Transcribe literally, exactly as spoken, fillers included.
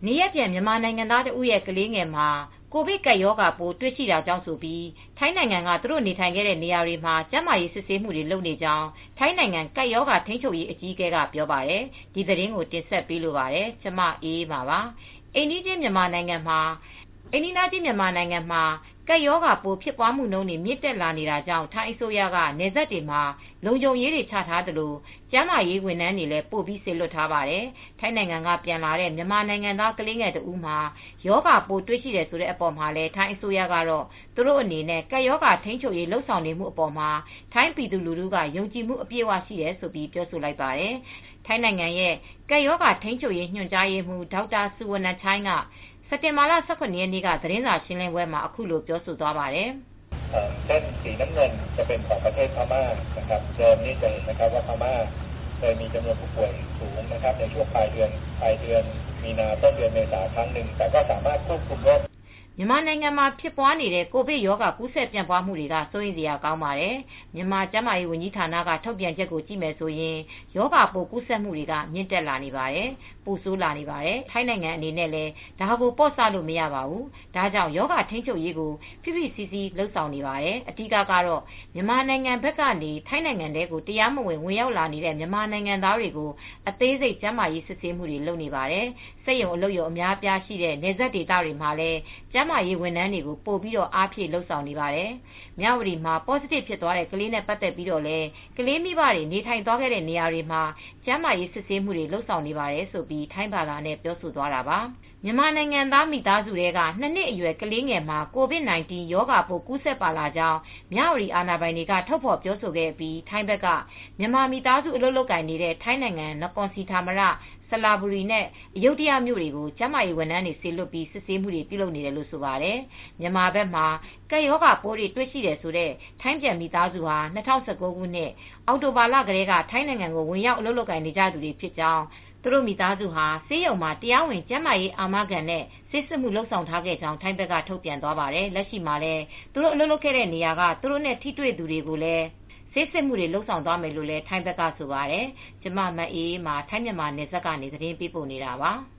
နေရက်ပြန်မြန်မာနိုင်ငံသားတဦးရဲ့ကလေးငယ်မှာကိုဗစ်ကပ်ရောဂါပိုးတွေ့ရှိတာကြောင့်ဆိုပြီးထိုင်းနိုင်ငံကသူတို့နေထိုင်ခဲ့တဲ့နေရာတွေမှာကျန်းမာရေးစစ်ဆေးမှုတွေလုပ်နေကြောင်းထိုင်းနိုင်ငံကပ်ရောဂါထိန်းချုပ်ရေးအကြီးအကဲကပြောပါတယ်။ဒီသတင်းကိုတင်ဆက်ပေးလိုပါတယ်။ကျမအေးအေးပါပါ။အိန္ဒိချင်းမြန်မာနိုင်ငံမှာအိန္ဒိနာချင်းမြန်မာနိုင်ငံမှာကပ်ရောဂါပိုးဖြစ်ပွားမှုနှုန်းတွေမြင့်တက်လာနေတာကြောင့်ထိုင်းအစိုးရကနယ်စပ်တွေမှာလုံခြုံရေးတွေချထားသလိုကျန်းမာရေးဝန်ထမ်းတွေလည်းပို့ပြီးစေလွှတ်ထားပါတယ်။ထိုင်းနိုင်ငံကပြန်လာတဲ့မြန်မာနိုင်ငံသားကလေးငယ်တဦးမှာရောဂါပိုးတွေ့ရှိတယ်ဆိုတဲ့အပေါ်မှာလည်းထိုင်းအစိုးရကတော့သူတို့အနေနဲ့ကပ်ရောဂါထိန်းချုပ်ရေးလှုပ်ဆောင်နေမှုအပေါ်မှာထိုင်းပြည်သူလူထုကယုံကြည်မှုအပြည့်အဝရှိတယ်လို့ပြောဆိုလိုက်ပါတယ်။ထိုင်းနိုင်ငံရဲ့ကပ်ရောဂါထိန်းချုပ်ရေးညွှန်ကြားရေးမှူးဒေါက်တာဆူဝနချိုင်းကစက်တင်ဘာလ ၁၇ ရက်နေ့ကသတင်းစာရှင်းလင်းပွဲမှာအခုလိုပြောဆိုသွားပါတယ်เส้นสีน้ำเงินจะเป็นของประเทศพม่านะครับเดิมนี่จะเห็นนะครับว่าพม่าเคยมีจำนวนผู้ป่วยสูงนะครับในช่วงปลายเดือนปลายเดือนมีนาต้นเดือนเมษาครั้งหนึ่งแต่ก็สามารถควบคุมโรคမြန်မာနိုင်ငံမှာဖြစ်ပွားနေတဲ့ကိုဗစ်ရောဂါကူးစက်ပြန့်ပွားမှုတွေကစိုးရိမ်စရာကောင်းပါတယ်။မြန်မာကျန်းမာရေးဝန်ကြီးဌာနကထုတ်ပြန်ချက်ကိုကြည့်မယ်ဆိုရင်ရောဂါပိုးကူးစက်မှုတွေကမြင့်တက်လာနေပါတယ်။ပိုဆိုးလာနေပါတယ်။ထိုင်းနိုင်ငံအနေနဲ့လည်းဒါကိုပေါ့ဆလို့မရပါဘူး။ဒါကြောင့်ရောဂါထိန်းချုပ်ရေးကိုဖိဖိစီးစီးလှုပ်ဆောင်နေပါတယ်။အဓိကကတော့မြန်မာနိုင်ငံဘက်ကနေထိုင်းနိုင်ငံထဲကိုတရားမဝင်ဝင်ရောက်လာနေတဲ့မြန်မာနိုင်ငံသားတွေကိုအသေးစိတ်ကျန်းမာရေးစစ်ဆေးမှုတွေလုပ်နေပါတယ်။စက်ရုံအလုပ်ရုံအများအပြားရှိတဲ့နယ်စပ်ဒေသတွေမှာလည်းကျန်းမာရေးဝန်ထမ်းတွေကိုပို့ပြီးတော့အားဖြည့်လှုပ်ဆောင်နေပါတယ်။မြဝတီမှာ positive ဖြစ်သွားတဲ့ကလေးနဲ့ပတ်သက်ပြီးတော့လည်းကလေးမိဘတွေနေထိုင်သွားခဲ့တဲ့နေရာတွေမှာကျန်းမာရေးစစ်ဆေးမှုတွေလှုပ်ဆောင်နေပါတယ်ဆိုပြီးထိုင်းဘာသာနဲ့ပြောဆိုသွားတာပါ။မြန်မာနိုင်ငံသားမိသားစုတွေကနှစ်နှစ်အရွယ်ကလေးငယ်မှာ ကိုဗစ် ၁၉ ရောဂါပိုးကူးစက်ပါလာကြောင်းမြဝတီအာဏာပိုင်တွေကထုတ်ဖော်ပြောဆိုခဲ့ပြီးထိုင်းဘက်ကမြန်မာမိသားစုအလုပ်လုပ်ကိုင်နေတဲ့ထိုင်းနိုင်ငံနကွန်စီဌာမရဆလာဘူရီနဲ့အယုဒ္ဓယမြို့တွေကိုကျန်းမာရေးဝန်ထမ်းတွေစေလွှတ်ပြီးစစ်ဆေးမှုတွေပြုလုပ်နေတယ်လို့ဆိုပါတယ်။မြန်မာဘက်မှာကပ်ရောဂါပိုးတွေတွေ့ရှိတယ်ဆိုတဲ့ထိုင်းပြန်မိသားစုဟာ၂၀၁၉ ခုနှစ်အောက်တိုဘာလကတည်းကထိုင်းနိုင်ငံကိုဝင်ရောက်အလုပ်လုပ်ကိုင်နေကြသူတွေဖြစ်ကြောင်းသူတို့မိသားစုဟာဆေးရုံမှာတရားဝင်ကျန်းမာရေးအာမခံနဲ့ဆေးစစ်မှုလုပ်ဆောင်ထားခဲ့ကြောင်းထိုင်းဘက်ကထုတ်ပြန်သွားပါတယ်။လက်ရှိမှာလည်းသူတို့အလုပ်လုပ်ခဲ့တဲ့နေရာကသူတို့နဲ့ထိတွေ့သူတွေကိုလည်းဆေးစစ်မှုတွေလုပ်ဆောင်သွားမယ်လို့လည်းထိုင်းဘက်ကဆိုပါတယ်။ကျမမအေးအေးမှာထိုင်းမြန်မာနယ်စပ်ကနေသတင်းပေးပို့နေတာပါ။